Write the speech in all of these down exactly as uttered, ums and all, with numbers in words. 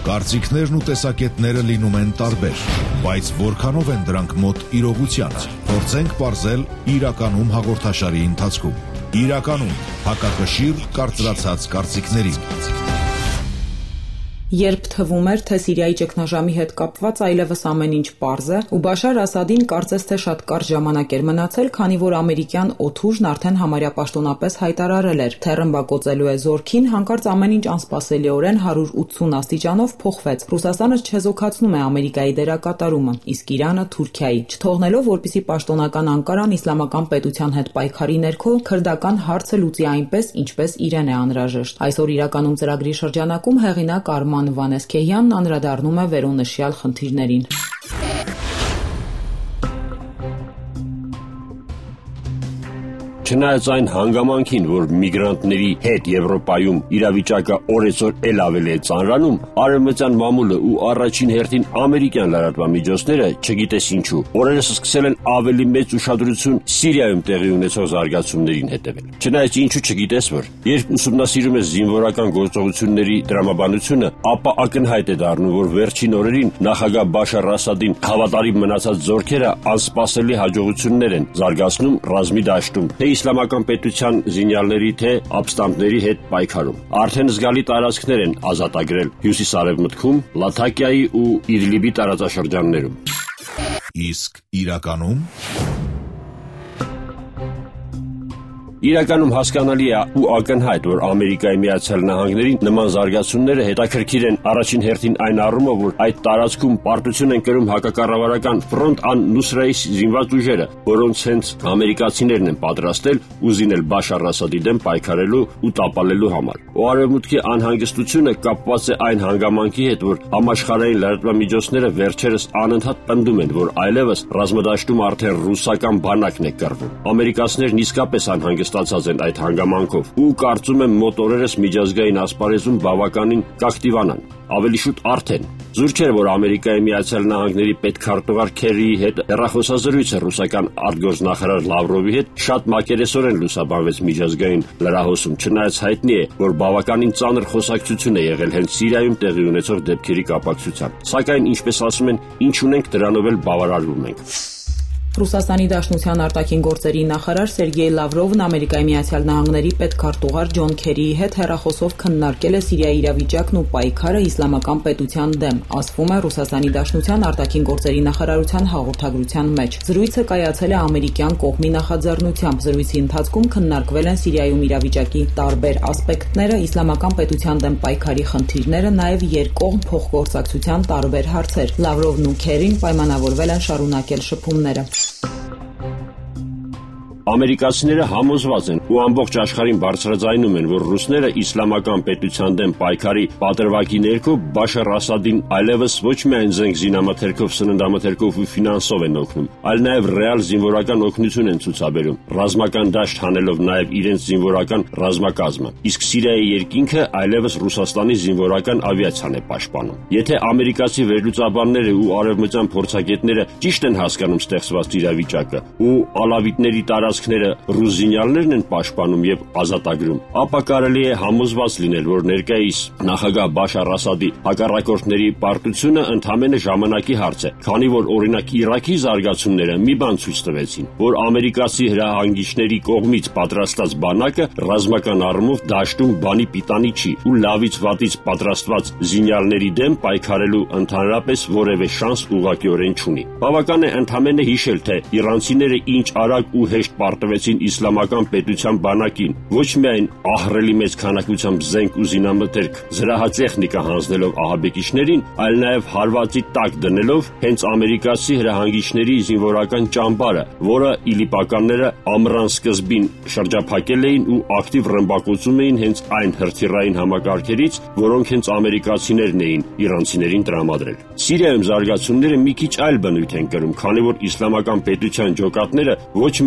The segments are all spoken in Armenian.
Կարծիքներն ու տեսակետները լինում են տարբեր, բայց որքանով են դրանք մոտ իրողության։ Փորձենք պարզել իրականում հաղորդաշարի ընթացքում։ Իրականում հակակշիռ կարծրացած կարծիքներին։ Երբ թվում էր, թե Սիրիայի ճգնաժամի հետ կապված այլևս ամեն ինչ պարզ է, ու Բաշար Ասադին կարծես թե շատ կարճ ժամանակ էր մնացել, քանի որ ամերիկյան օդուժն արդեն համարյա պաշտոնապես հայտարարել էր, թե ռմբակոծելու է զորքին, հանկարծ ամեն ինչ անսպասելիորեն հարյուր ութսուն աստիճանով փոխվեց։ Ռուսաստանը չեզոքացնում է Ամերիկայի դերակատարումը, իսկ Իրանը Թուրքիայի, չթողնելով, որպեսզի պաշտոնական Անկարան իսլամական պետության հետ պայքարի ներքո քրդական հարցը լուծի այնպես, ինչպես իրեն է անհրաժեշտ։ Այսօր իրականում ծրագրի շրջանակում հեղինակ Արման Վանեսքեյանն անդրադառնում է վերոնշյալ խնդիրներին։ Չնայած այն հանգամանքին, որ միգրանտների հետ Եվրոպայում իրավիճակը օրեցօր էլ ավելի է ծանրանում, արևմտյան մամուլը ու առաջին հերթին ամերիկյան լրատվամիջոցները, չգիտես ինչու, օրերս սկսել են ավելի մեծ ուշադրություն Սիրիայում տեղի ունեցող զարգացումներին հետևել։ Չնայած ինչու չգիտես որ, երբ ուսումնասիրում ես զինվորական գործողությունների տրամաբանությունը, ապա ակնհայտ է դառնում, որ վերջին օրերին նախագահ Բաշար Ասադին հավատարիմ մնացած զորքերը անսպասելի հաջողություններ են զարգացնում ռազմի դաշտում, թե իսլամական պետության զինյալների, թե ապստամբների հետ պայքարում։ Արդեն զգալի տարածքներ են ազատագրել հյուսիս-արևմուտքում, Լաթակիայի ու Իդլիբի տարածաշրջաններում։ Իսկ իրականում Իրականում հասկանալի է ու ակնհայտ, որ Ամերիկայի Միացյալ Նահանգներին նման զարգացումները հետաքրքիր են առաջին հերթին այն առումով, որ այդ տարածքում պարտություն են կրում հակակառավարական Ֆրոնտ ան-Նուսրայի զինված ուժերը, որոնց հենց ամերիկացիներն են պատրաստել ու զինել Բաշար Ասադի դեմ պայքարելու ու տապալելու համար։ Ու արևմուտքի անհանգստությունը կապված է այն հանգամանքի հետ, որ համաշխարհային լրատվամիջոցները վերջերս անընդհատ պնդում են, որ այլևս ռազմադաշտում արդեն ռուսական բանակն է կռվում։ Ամերիկացիներն իսկապես անհանգստացած են այդ հանգամանքով ու կարծում եմ մոտ օրերս միջազգային ասպարեզում բավականին կակտիվանան, ավելի շուտ արդեն։ Զուր չէ, որ Ամերիկայի Միացյալ Նահանգների պետքարտուղար Քերիի հետ հեռախոսազրույցը ռուսական արտգործնախարար Լավրովի հետ շատ մակերեսորեն լուսաբանվեց միջազգային լրահոսում, չնայած հայտնի է, որ բավականին ծանր խոսակցություն է եղել հենց Սիրիայում տեղի ունեցող դեպքերի կապակցությամբ։ Սակայն, ինչպես ասում են, ինչ ունենք, դրանով էլ բավարարվում ենք։ Ռուսաստանի Դաշնության արտաքին գործերի նախարար Սերգեյ Լավրովն Ամերիկայի Միացյալ Նահանգների պետքարտուղար Ջոն Քերիի հետ հեռախոսով քննարկել է Սիրիայի իրավիճակն ու պայքարը իսլամական պետության դեմ, ասվում է Ռուսաստանի Դաշնության արտաքին գործերի նախարարության հաղորդագրության մեջ։ Զրույցը կայացել է ամերիկյան կողմի նախաձեռնությամբ։ Զրույցի ընթացքում քննարկվել են Սիրիայում իրավիճակի տարբեր ասպեկտները, իսլամական պետության դեմ պայքարի խնդիրները, նաև երկկողմ փոխգործակցության տարբեր հարցեր։ Լավրովն ու Քերին պայմանավորվել են շարունակել շփումները։ Ամերիկացիները համոզված են ու ամբողջ աշխարհին բարձրաձայնում են, որ ռուսները իսլամական պետության դեմ պայքարի պատրվակի ներքո Բաշար Ասադին այլևս ոչ միայն զենք զինամթերքով, սննդամթերքով ու ֆինանսով են օգնում, այլ նաև ռեալ զինվորական օգնություն են ցուցաբերում, ռազմական դաշտ հանելով նաև իրենց զինվորական ռազմակազմը։ Իսկ Սիրիայի երկինքը այլևս Ռուսաստանի զինվորական ավիացիան է պաշտպանում։ Եթե ամերիկացի վերլուծաբանները ու արևմտյան փորձագետները ճիշտ են հասկանում ստեղծված իրավիճակը ու ալավիտների տարած ռուս զինյալներն են պաշտպանում եւ ազատագրում, ապա կարելի է համոզված լինել, որ ներկայիս նախագահ Բաշար Ասադի հակառակորդների պարտությունը ընդամենը ժամանակի հարց է, քանի որ օրինակ Իրաքի զարգացումները մի բան ցույց տվեցին, որ ամերիկացի հրահանգիչների կողմից պատրաստած բանակը ռազմական առումով դաշտում բանի պիտանի չի ու լավից վատից պատրաստված զինյալների դեմ պայքարելու ընդհանրապես որևէ շանս ուղղակիորեն չունի։ Բավական է ընդամենը հիշել, թե իրանցիները ինչ արագ ու հեշտ պարտվեցին իսլամական պետության բանակին, ոչ միայն ահռելի մեծ քանակությամբ զենք ու զինամթերք զրահատեխնիկա հանձնելով ահաբեկիչներին, այլ նաև հարվածի տակ դնելով հենց ամերիկացի հրահանգիչների զինվորական ճամբարը, որը իլիպականները ամռան սկզբին շրջափակել էին ու ակտիվ ռմբակոծում էին հենց այն հրթիռային համակարգերից, որոնք հենց ամերիկացիներն էին իրանցիներին տրամադրել։ Սիրիայում զարգացումները մի քիչ այլ բնույթ են կրում, քանի որ իսլամական պետության ջոկատները ոչ միայն Բաշար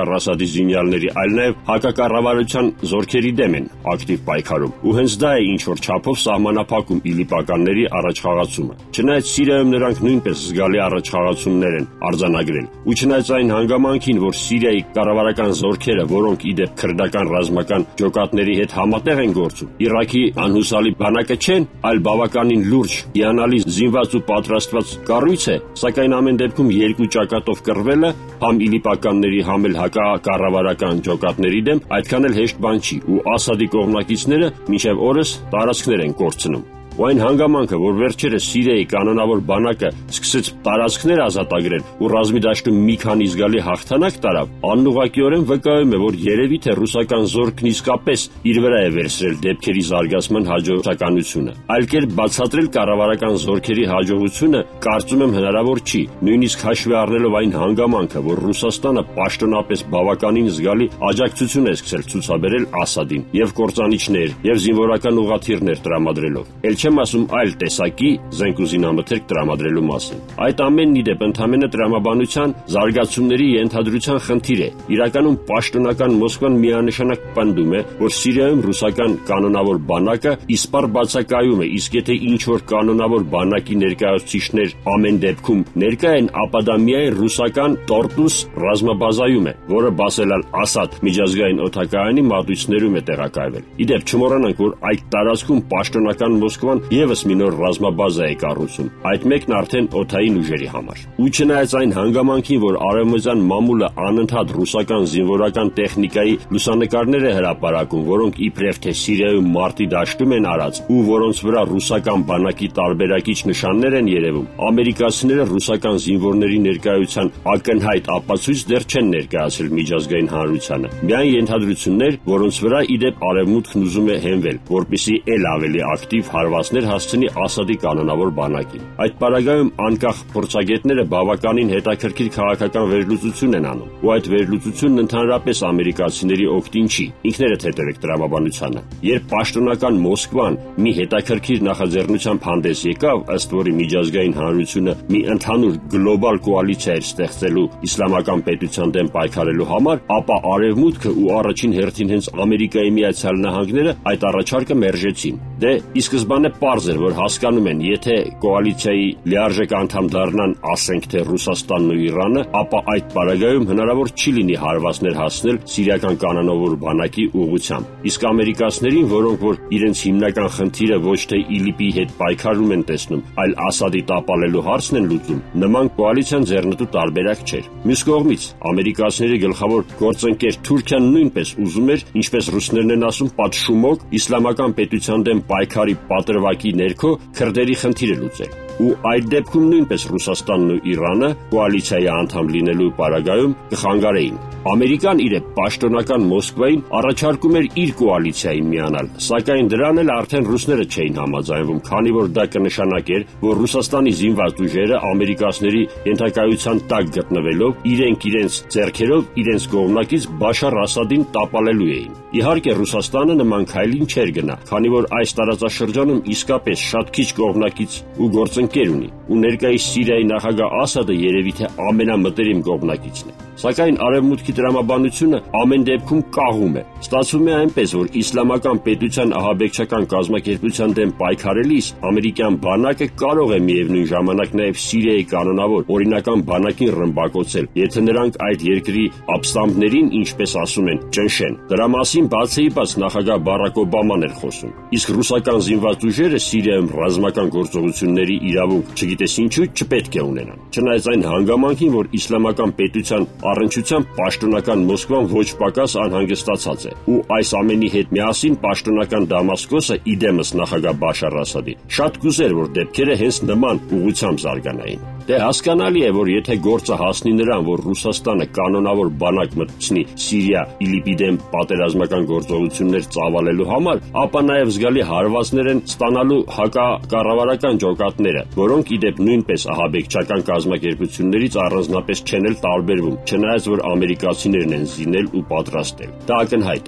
Բաշար Ասադի զինյալների, այլ նաև հակակառավարության զորքերի դեմ են ակտիվ պայքարում։ Ու հենց դա է ինչ որ չափով սահմանափակում իլիպականների առաջխաղացումը։ Չնայած Սիրիայում նրանք նույնպես զգալի առաջխաղացումներ են արձանագրել, ու չնայած այն հանգամանքին, որ Սիրիայի կառավարական զորքերը, որոնք ի դեպ քրդական ռազմական ջոկատների հետ համատեղ են գործում, Իրաքի անհուսալի բանակը չեն, այլ բավականին լուրջ, հիանալի զինված ու պատրաստված կառույց է, սակայն ամեն դեպքում երկու ճակատով կռվելը համ իլիպականների, համ էլ հակակառավարական ջոկատների դեմ այդքան էլ հեշտ բան չի, ու Ասադի կողմնակիցները մինչև օրս տարածքներ են կորցնում։ Ու այն հանգամանքը, որ վերջերս Սիրիայի կանոնավոր բանակը սկսեց տարածքներ ազատագրել ու ռազմի դաշտում մի քանի զգալի հաղթանակ տարավ, անուղղակիորեն վկայում է, որ երևի թե ռուսական զորքն իսկապես իր վրա է վերցրել դեպքերի զարգացման հաջողականությունը։ Այլ կերպ բացատրել կառավարական զորքերի հաջողությունը կարծում եմ հնարավոր չի, նույնիսկ հաշվի առնելով այն հանգամանքը, որ Ռուսաստանը պաշտոնապես բավականին զգալի աջակցություն է սկսել ցուցաբերել Ասադին եւ կործանիչներ եւ զինվորական ուղղաթիռներ տրամադրելով։ Չեմ ասում այլ տեսակի զենք ու զինամթերք տրամադրելու մասին։ Այդ ամենն ի դեպ ընդհանրապես տրամաբանության զարգացումների ենթադրության խնդիր է։ Իրականում պաշտոնական Մոսկվան միանշանակ պնդում է, որ Սիրիայում ռուսական կանոնավոր բանակը իսպառ բացակայում է, իսկ եթե ինչ-որ կանոնավոր բանակի ներկայացուցիչներ ամեն դեպքում ներկա են, ապա դա միայն ռուսական Տորտուս ռազմաբազայում է, որը բասելալ Ասադ միջազգային օդակայանի մատույցներում է տեղակայվել։ Ի դեպ չմոռանանք, որ այդ տարածքում պաշտոնական Մոսկվան եւս մի նոր ռազմաբազա է կառուցում, այդ մեկն արդեն օդային ուժերի համար։ Ու չնայած այն հանգամանքին, որ արևմտյան մամուլը անընդհատ ռուսական զինվորական տեխնիկայի լուսանկարներ է հրապարակում, որոնք իբրև թե Սիրիայում մարտի դաշտում են արած ու որոնց վրա ռուսական բանակի տարբերակիչ նշաններ են երևում, ամերիկացիները ռուսական զինվորների ներկայության ակնհայտ ապացույց դեռ չեն ներկայացրել միջազգային հանրությանը։ Միայն ենթադրություններ, որոնց վրա ի դեպ արևմուտքն ուզում է հենվել, որպեսզի ել ավելի ակտիվ հարվածներ հասցնի Ասադի կանոնավոր բանակին։ Այդ պարագայում անկախ փորձագետները բավականին հետաքրքիր քաղաքական վերլուծություն են անում, ու այդ վերլուծությունն ընդհանրապես ամերիկացիների օգտին չի։ Ինքներդ հետևեք տրամաբանությանը։ Երբ պաշտոնական Մոսկվան մի հետաքրքիր նախաձեռնությամբ հանդես եկավ, ըստ որի միջազգային հանրությունը մի ընդհանուր գլոբալ կոալիցիա էր ստեղծելու իսլամական պետության դեմ պայքարելու համար, ապա արևմուտքը ու առաջին հերթին հենց Ամերիկայի Միացյալ Նահանգները այդ առաջարկը մերժեցին։ Դե ի սկզբանե պարզ էր, որ հասկանում են, եթե կոալիցիայի լիարժեք անդամ դառնան, ասենք թե Ռուսաստանն ու Իրանը, ապա այդ պարագայում հնարավոր չի լինի հարվածներ հասնել սիրիական կանոնավոր բանակի ուղղությամբ։ Իսկ ամերիկացիներին, որոնք որ իրենց հիմնական խնդիրը ոչ թե իլիպի հետ պայքարում են տեսնում, այլ Ասադի տապալելու հարցն են լուծում, նման կոալիցիան ձեռնտու տարբերակ չէր։ Մյուս կողմից, ամերիկացիների գլխավոր գործընկեր Թուրքիան նույնպես ուզում էր, ինչպես ռուսներն են ասում, պատշումոկ իսլամական պետության դեմ պայքարի պատրվակի ներքո քրդերի խնդիրը լուծել։ Ու այդ դեպքում նույնպես Ռուսաստանն ու Իրանը կոալիցիայի անդամ լինելու պարագայում կխանգարեին։ Ամերիկան իրեն պաշտոնական Մոսկվային առաջարկում էր իր կոալիցիային միանալ, սակայն դրան էլ արդեն ռուսները չէին համաձայնվում, քանի որ դա կնշանակեր, որ Ռուսաստանի զինված ուժերը ամերիկացիների ենթակայության տակ գտնվելով իրենք իրենց ձեռքերով իրենց կողմնակից Բաշար Ասադին տապալելու էին։ Իհարկե Ռուսաստանը նման քայլին չէր գնա, քանի որ այս տարածաշրջանում իսկապես շատ քիչ կողմնակից ու գործընկեր ունի, ու ներկայիս Սիրիայի նախագահ Ասադը երևի թե ամենամտերիմ կողմնակիցն է։ Սակայն արևմուտքի տրամաբանությունը ամեն դեպքում կաղում է։ Ստացվում է այնպես, որ իսլամական պետության ահաբեկչական կազմակերպության դեմ պայքարելիս ամերիկյան բանակը կարող է միևնույն ժամանակ նաև Սիրիայի կանոնավոր օրինական բանակին ռմբակոծել, եթե նրանք այդ երկրի ապստամբներին, ինչպես ասում են, ճնշեն։ Դրա մասին բացի բաց նախագահ Բարակ Օբաման էր խոսում։ Իսկ ռուսական զինված ուժերը Սիրիայում ռազմական գործողությունների իրավունք չգիտես ինչու չպետք է ունենան։ Չնայած այն հանգամանքին, որ իսլամական պետության առնչությամբ պաշտոնական Մոսկվան ոչ պակաս անհանգստացած է, ու այս ամենի հետ միասին պաշտոնական Դամասկոսը իդեմս նախագահ Բաշար Ասադի շատ կուզեր, որ դեպքերը հենց նման ուղղությամբ զարգանային։ Դե հասկանալի է, որ եթե գործը հասնի նրան, որ Ռուսաստանը կանոնավոր բանակ մտցնի Սիրիա իլիպի դեմ պատերազմական գործողություններ ծավալելու համար, ապա նաև զգալի հարվածներ են ստանալու հակակառավարական ջոկատները, որոնք ի դեպ նույնպես ահաբեկչական կազմակերպություններից առանձնապես չեն էլ տարբերվում, չնայած որ ամերիկացիներն են զինել ու պատրաստել։ Դա ակնհայտ է։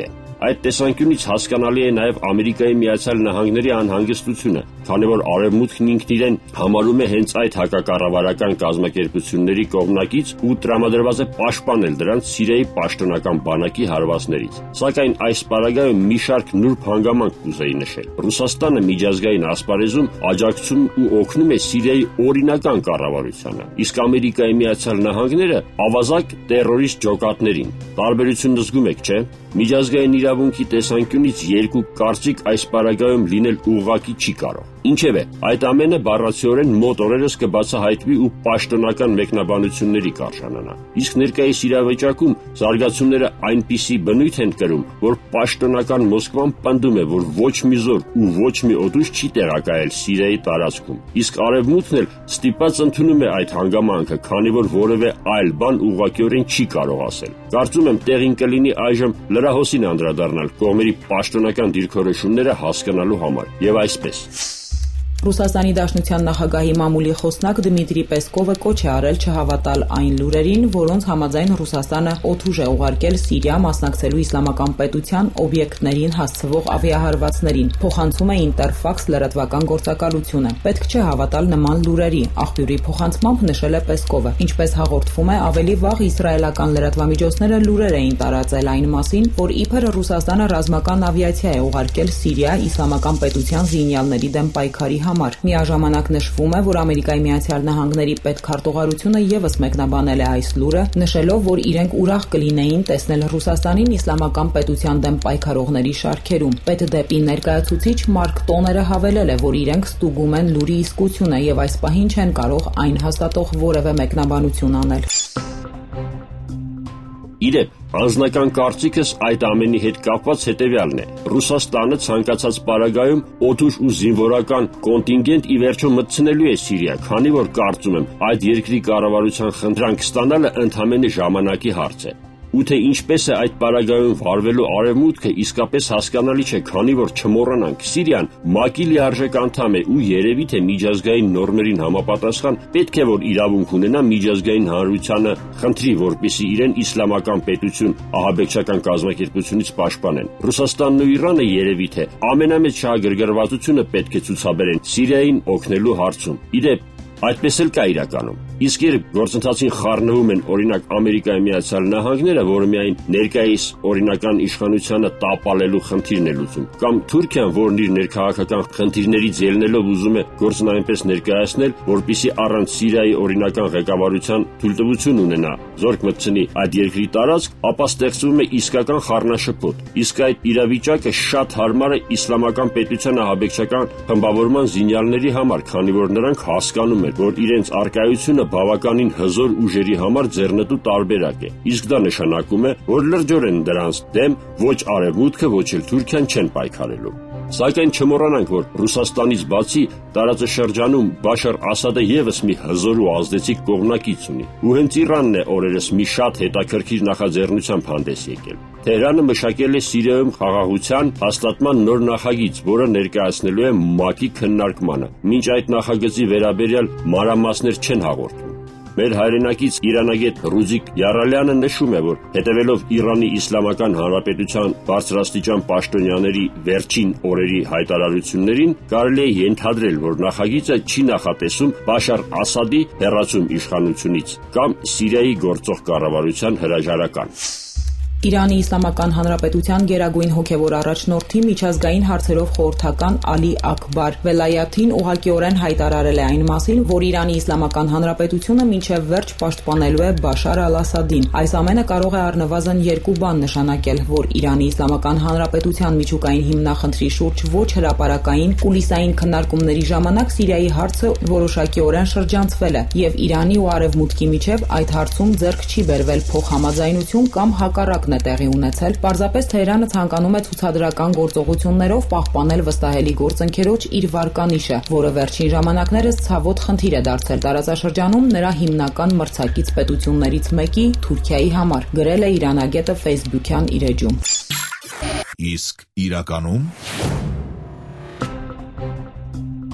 Այդ տեսանկյունից հասկանալի է նաև Ամերիկայի Միացյալ Նահանգների անհանգստությունը, քանի որ Արևմուտքն ինքն իրեն համարում է հենց այդ հակակառավարական կազմակերպությունների կողմնակից ու տրամադրված է պաշտպանել դրանց Սիրիայի պաշտոնական բանակի հարվածներից։ Սակայն այս պարագայում մի շարք նուրբ հանգամանք կուզեի նշել։ Ռուսաստանը միջազգային ասպարեզում աջակցում ու օգնում է Սիրիայի օրինական կառավարությանը, իսկ Ամերիկայի Միացյալ Նահանգները ավազակ տերորիստ ջոկատներին։ Տարբերությունն զգում եք, չէ՞։ Միջազգային իրավունքի տեսանկյունից երկու կարծիք այս պարագայում լինել ուղղակի չի կարող։ Ինչևէ, այդ ամենը բառացիորեն մոտ օրերս կբացահայտվի ու պաշտոնական մեկնաբանությունների կարժանանա։ Իսկ ներկայիս իրավիճակում զարգացումները այնպիսի բնույթ են կրում, որ պաշտոնական Մոսկվան պնդում է, որ ոչ մի զորք ու ոչ մի օդուժ չի տեղակայել Սիրիայի տարածքում։ Իսկ Արևմուտքն էլ ստիպված ընդունում է այդ հանգամանքը, քանի որ որևէ այլ բան ուղղակիորեն չի կարող ասել։ Կարծում եմ տեղին կլինի այժմ լրահոսին անդրադառնալ կողմերի պաշտոնական դիրքորոշումները հասկանալու համար։ Եվ այսպես։ Ռուսաստանի Դաշնության նախագահի մամուլի խոսնակ Դմիտրի Պեսկովը կոչ է արել չհավատալ այն լուրերին, որոնց համաձայն Ռուսաստանը օդուժ է ուղարկել Սիրիա մասնակցելու իսլամական պետության օբյեկտներին հասցվող ավիահարվածներին, փոխանցում է Ինտերֆաքս լրատվական գործակալությունը։ Պետք չէ հավատալ նման լուրերի, աղբյուրի փոխանցմամբ նշել է Պեսկովը։ Ինչպես հաղորդվում է, ավելի վաղ իսրայելական լրատվամիջոցները լուրեր էին տարածել այն մասին, որ իբր Ռուսաստանը ռազմական ավիացիա է ուղարկել Սիրիա իսլամական պետության զինյալների դեմ պայքարի համար։ Միաժամանակ նշվում է, որ Ամերիկայի Միացյալ Նահանգների պետքարտուղարությունը եւս մեկնաբանել է այս լուրը, նշելով, որ իրենք ուրախ կլինեին տեսնել Ռուսաստանին իսլամական պետության դեմ պայքարողների շարքերում։ Պետդեպի ներկայացուցիչ Մարկ Տոները հավելել է, որ իրենք ստուգում են լուրի իսկությունը եւ այս պահին չեն կարող այն հաստատող որևէ մեկնաբանություն անել։ Իրեւ, անձնական կարծիքս այդ ամենի հետ կապված հետևյալն է. Ռուսաստանը ցանկացած պարագայում օդուժ ու զինվորական կոնտինգենտ ի վերջո մտցնելու է Սիրիա, քանի որ կարծում եմ այդ երկրի կառավարության խնդրանք ստանալը ընդհանրապես ժամանակի հարց է։ Ու թե ինչպես է այդ պարագայում վարվելու Արևմուտքը իսկապես հասկանալի չէ, քանի որ չմոռանանք, Սիրիան ՄԱԿ-ի լիարժեք անդամ է ու երևի թե միջազգային նորմերին համապատասխան պետք է որ իրավունք ունենա միջազգային հանրությանը խնդրի, որպեսզի իրեն իսլամական պետություն ահաբեկչական կազմակերպությունից պաշտպանեն։ Ռուսաստանն ու Իրանը երևի թե ամենամեծ շահագրգռվածությունը պետք է ցուցաբերեն Սիրիային օգնելու հարցում։ Իդեպ, այդպես էլ կա իրականում։ Իսկ երբ գործընթացին խառնվում են օրինակ Ամերիկայի Միացյալ Նահանգները, որը միայն ներկայիս օրինական իշխանությանը տապալելու խնդիրն է լուծում, կամ Թուրքիան, որն իր ներքաղաքական խնդիրներից ելնելով ուզում է գործն այնպես ներկայացնել, որպեսզի առանց Սիրիայի օրինական ղեկավարության թույլտվություն ունենա զորք մտցնի այդ երկրի տարածք, ապա ստեղծվում է իսկական խառնաշփոթ։ Իսկ այդ իրավիճակը շատ հարմար է իսլամական պետության ահաբեկչական խմբավորման զինյալների համար, քանի որ նրանք հասկանում են, որ իրենց առկայությունը բավականին հզոր ուժերի համար ձեռնտու տարբերակ է, իսկ դա նշանակում է, որ լրջորեն դրանց դեմ ոչ Արևմուտքը, ոչ էլ Թուրքիան չեն պայքարելու։ Սակայն չմոռանանք, որ Ռուսաստանից բացի տարածաշրջանում Բաշար Ասադը եւս մի հզոր ու ազդեցիկ կողմնակից ունի, ու հենց Իրանն է օրերս մի շատ հետաքրքիր նախաձեռնությամբ հանդես եկել։ Թեհրանը մշակել է Սիրիայում խաղաղության հաստատման նոր նախագիծ, որը ներկայացնելու է ՄԱԿ-ի քննարկմանը։ Մինչ այդ նախագծի վերաբերյալ մանրամասներ չեն հաղորդում։ Մեր հայրենակից իրանագետ Ռուզիկ Յարալյանը նշում է, որ հետևելով Իրանի Իսլամական Հանրապետության բարձրաստիճան պաշտոնյաների վերջին օրերի հայտարարություններին, կարելի է ենթադրել, որ նախագիծը չի նախատեսում Բաշար Ասադի հեռացում իշխանությունից կամ Սիրիայի գործող կառավարության հրաժարական։ Իրանի Իսլամական Հանրապետության գերագույն հոգևոր առաջնորդի միջազգային հարցերով խորհրդական Ալի Աքբար Վելայաթին ուղղակիորեն հայտարարել է այն մասին, որ Իրանի Իսլամական Հանրապետությունը մինչև վերջ պաշտպանելու է Բաշար al-Ասադին։ Այս ամենը կարող է առնվազն երկու բան նշանակել, որ Իրանի Իսլամական Հանրապետության միջուկային հիմնախնդրի շուրջ ոչ հրապարակային կուլիսային քննարկումների ժամանակ Սիրիայի հարցը որոշակիորեն շրջանցվել է, եւ Իրանի ու Արևմուտքի միջև այդ հարցում ձեռք չի բերվել փոխհամաձայնություն կամ հակառակն է տեղի ունեցել, պարզապես Թեհրանը ցանկանում է ցուցադրական գործողություններով պահպանել վստահելի գործընկերոջ իր վարկանիշը, որը վերջին ժամանակներս ցավոտ խնդիր է դարձել տարածաշրջանում նրա հիմնական մրցակից պետություններից մեկի Թուրքիայի համար, գրել է իրանագետը Facebook-յան իր էջում։ Իսկ իրականում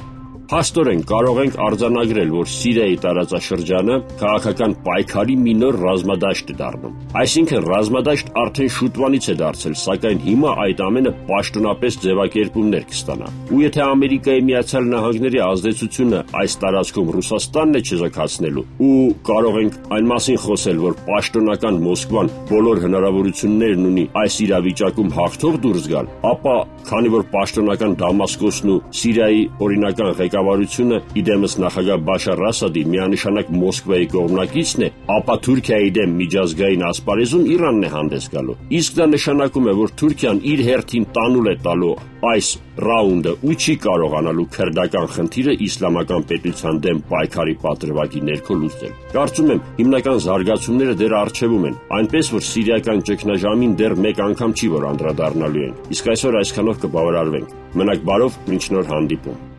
Փաստորեն կարող ենք արձանագրել, որ Սիրիայի տարածաշրջանը քաղաքական պայքարի մի նոր ռազմադաշտ է դառնում։ Այսինքն ռազմադաշտ արդեն շուտվանից է դարձել, սակայն հիմա այդ ամենը պաշտոնապես ձևակերպումներ կստանա։ Ու եթե Ամերիկայի Միացյալ Նահանգների ազդեցությունը այս տարածքում Ռուսաստանն է չեզոքացնելու, ու կարող ենք այն մասին խոսել, որ պաշտոնական Մոսկվան բոլոր հնարավորություններն ունի այս իրավիճակում հաղթող դուրս գալ, ապա քանի որ պաշտոնական Դամասկոսն ու Սիրիայի օրինական ղեկավարությունը իդեմս նախագահ Բաշար Ասադի միանշանակ Մոսկվայի կողմնակիցն է, ապա Թուրքիայի դեմ միջազգային ասպարեզում Իրանն է հանդես գալու։ Իսկ դա նշանակում է, որ Թուրքիան իր հերթին տանուլ է տալու այս ռաունդը ու չի կարողանալու քրդական խնդիրը իսլամական պետության դեմ պայքարի պատրվակի ներքո լուծել։ Կարծում եմ, հիմնական զարգացումները դեռ առջևում են, այնպես որ սիրիական ճգնաժամին դեռ մեկ անգամ չի որ անդրադառնալու են։ Իսկ այսօր այսքանով կբավարարվենք։ Մնաք բարով, մինչ նոր հանդիպում։